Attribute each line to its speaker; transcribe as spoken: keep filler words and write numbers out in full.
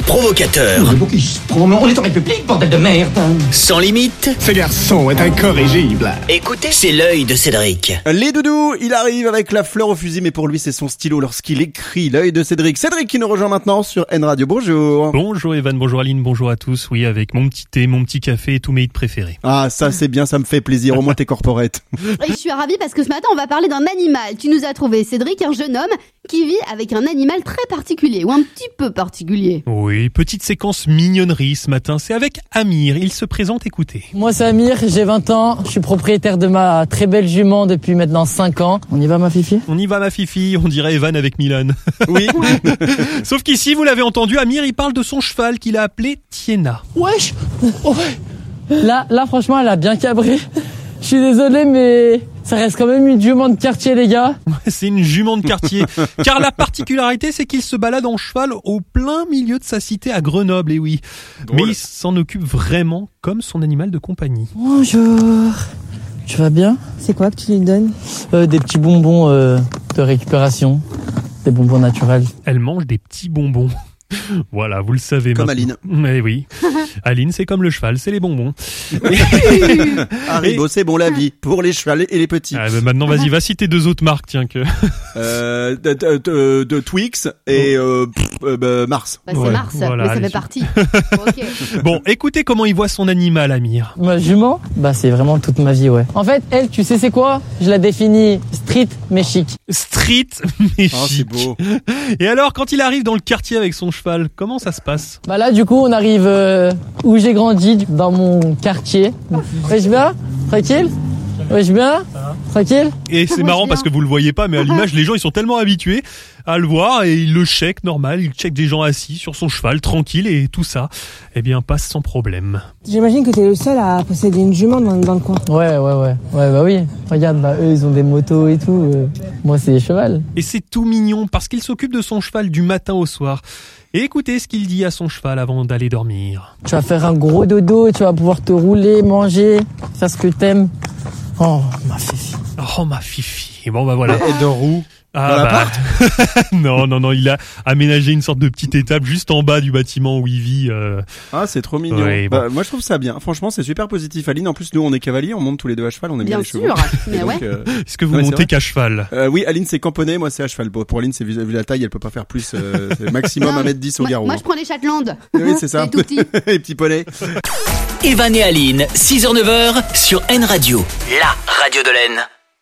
Speaker 1: provocateur.
Speaker 2: Le qui se promet, on est en République, bordel de merde.
Speaker 1: Sans limite.
Speaker 3: Ce garçon est incorrigible.
Speaker 1: Écoutez, c'est l'œil de Cédric.
Speaker 4: Les doudous, il arrive avec la fleur au fusil, mais pour lui c'est son stylo lorsqu'il écrit. L'œil de Cédric. Cédric qui nous rejoint maintenant sur N Radio. Bonjour.
Speaker 5: Bonjour Evan, bonjour Aline, bonjour à tous. Oui, avec mon petit thé, mon petit café et tous mes hits préférés.
Speaker 4: Ah, ça c'est bien, ça me fait plaisir. Au moins t'es corporate.
Speaker 6: Et je suis ravie parce que ce matin on va parler d'un animal. Tu nous as trouvé, Cédric, un jeune homme qui vit avec un animal très particulier, ou un petit peu particulier.
Speaker 5: Oui, petite séquence mignonnerie ce matin, c'est avec Amir, il se présente, écoutez.
Speaker 7: Moi c'est Amir, j'ai vingt ans, je suis propriétaire de ma très belle jument depuis maintenant cinq ans. On y va ma fifi ?
Speaker 5: On y va ma fifi, on dirait Evan avec Milan.
Speaker 4: Oui.
Speaker 5: Sauf qu'ici, vous l'avez entendu, Amir il parle de son cheval qu'il a appelé Tiena.
Speaker 7: Wesh oh ouais. Là, là franchement elle a bien cabré. Je suis désolé mais ça reste quand même une jument de quartier les gars.
Speaker 5: C'est une jument de quartier. Car la particularité c'est qu'il se balade en cheval au plein milieu de sa cité à Grenoble, et oui.
Speaker 4: Drôle.
Speaker 5: Mais il s'en occupe vraiment comme son animal de compagnie.
Speaker 7: Bonjour. Tu vas bien ?
Speaker 8: C'est quoi que tu lui donnes ?
Speaker 7: euh, Des petits bonbons euh, de récupération. Des bonbons naturels.
Speaker 5: Elle mange des petits bonbons. Voilà, vous le savez
Speaker 4: Comme
Speaker 5: maintenant.
Speaker 4: Aline.
Speaker 5: Mais oui. Aline, c'est comme le cheval, c'est les bonbons.
Speaker 4: Haribo, c'est bon la vie. Pour les chevals et les petits.
Speaker 5: Ah, bah maintenant, vas-y, va citer deux autres marques, tiens que.
Speaker 4: Euh, de, de, de, de Twix et euh, pff, euh, bah, Mars.
Speaker 6: Bah, c'est
Speaker 5: Ouais,
Speaker 6: Mars,
Speaker 5: voilà,
Speaker 6: mais ça
Speaker 5: allez,
Speaker 6: fait
Speaker 5: su-
Speaker 6: partie. Ok.
Speaker 5: Bon, écoutez comment il voit son animal, Amir.
Speaker 7: Ma jument ? Bah c'est vraiment toute ma vie ouais. En fait elle tu sais c'est quoi ? Je la définis street mais chic.
Speaker 5: Street, mais
Speaker 4: Oh, c'est
Speaker 5: chic.
Speaker 4: beau.
Speaker 5: Et alors, quand il arrive dans le quartier avec son cheval, comment ça se passe?
Speaker 7: Bah là du coup on arrive euh, où j'ai grandi, dans mon quartier. Wesh bien ? Tranquille ? Wesh bien ? Tranquille ?
Speaker 5: Et c'est
Speaker 6: Moi,
Speaker 5: marrant
Speaker 6: je
Speaker 5: parce que
Speaker 6: viens.
Speaker 5: vous le voyez pas, mais à l'image, les gens, ils sont tellement habitués à le voir et ils le checkent normal, ils checkent des gens assis sur son cheval, tranquille, et tout ça, eh bien, passe sans problème.
Speaker 8: J'imagine que t'es le seul à posséder une jument dans, dans le coin.
Speaker 7: Ouais ouais ouais. Ouais bah oui. Regarde bah eux ils ont des motos et tout. euh, Moi c'est des chevals.
Speaker 5: Et c'est tout mignon parce qu'il s'occupe de son cheval du matin au soir. Et écoutez ce qu'il dit à son cheval avant d'aller dormir.
Speaker 7: Tu vas faire un gros dodo, tu vas pouvoir te rouler, manger, faire ce que t'aimes. Oh ma fifi.
Speaker 5: Oh, ma fifi. Bon, bah voilà.
Speaker 4: Et de roue.
Speaker 5: Ah,
Speaker 4: Dans
Speaker 5: bah. non, non, non, il a aménagé une sorte de petite étape juste en bas du bâtiment où il vit. Euh...
Speaker 4: Ah, c'est trop mignon.
Speaker 5: Ouais, bon.
Speaker 4: Bah, moi, je trouve ça bien. Franchement, c'est super positif. Aline, en plus, nous, on est cavaliers, on monte tous les deux à cheval, on aime bien,
Speaker 6: Bien
Speaker 4: les chevaux.
Speaker 6: sûr, mais
Speaker 4: Donc,
Speaker 6: ouais.
Speaker 4: euh,
Speaker 5: Est-ce que vous
Speaker 4: Ouais, c'est
Speaker 5: montez
Speaker 4: vrai.
Speaker 5: qu'à cheval?
Speaker 4: euh, oui, Aline, c'est camponné, moi, c'est à cheval. Bon, pour Aline, c'est vu, vu la taille, elle peut pas faire plus, euh, c'est maximum
Speaker 6: Non,
Speaker 4: un mètre dix au
Speaker 6: moi,
Speaker 4: garrot.
Speaker 6: moi, je prends les Shetland.
Speaker 4: Oui, c'est ça.
Speaker 6: Les tout petits.
Speaker 4: Les petits poneys.
Speaker 1: Evan et Aline, six heures neuf heures sur N Radio, la radio de l'Aisne.